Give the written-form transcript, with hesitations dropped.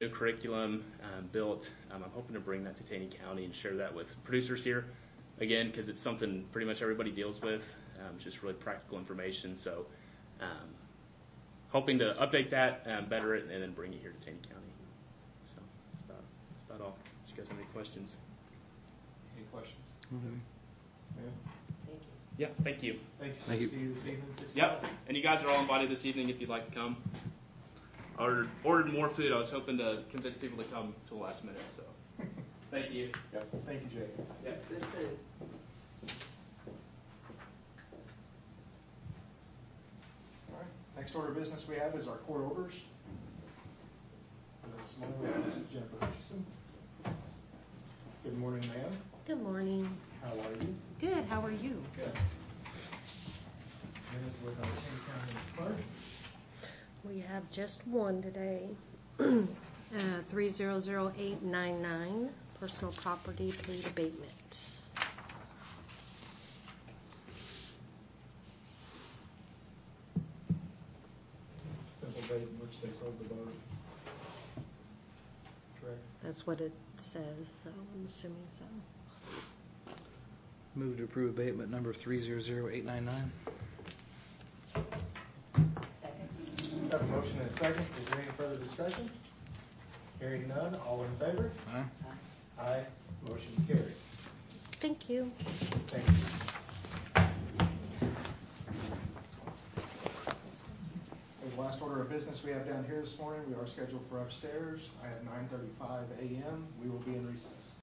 new curriculum built. I'm hoping to bring that to Taney County and share that with producers here, again, because it's something pretty much everybody deals with. It's just really practical information. So hoping to update that, better it, and then bring it here to Taney County. So that's about all. Do you guys have any questions? Any questions? Mm-hmm. Yeah, thank you. Thank you. Thank you. See you this evening. 6 Yep, and you guys are all invited this evening if you'd like to come. I ordered more food. I was hoping to convince people to come to the last minute. So thank you. Yep. Thank you, Jake. Yep. It's good food. All right. Next order of business we have is our court orders. This morning we have Mrs. Jennifer Hutchison. Good morning, ma'am. Good morning. How are you? Good. How are you? Good. Minutes with our Taney County clerk. We have just one today. 300899, personal property paid abatement. Simple date in which they sold the boat. Correct. That's what it says, so I'm assuming so. Move to approve abatement number 300899. Second. Have a motion and a second. Is there any further discussion? Hearing none, all in favor? Aye. Aye. Motion carries. Thank you. Thank you. As the last order of business we have down here this morning, we are scheduled for upstairs. I have 9:35 a.m. We will be in recess.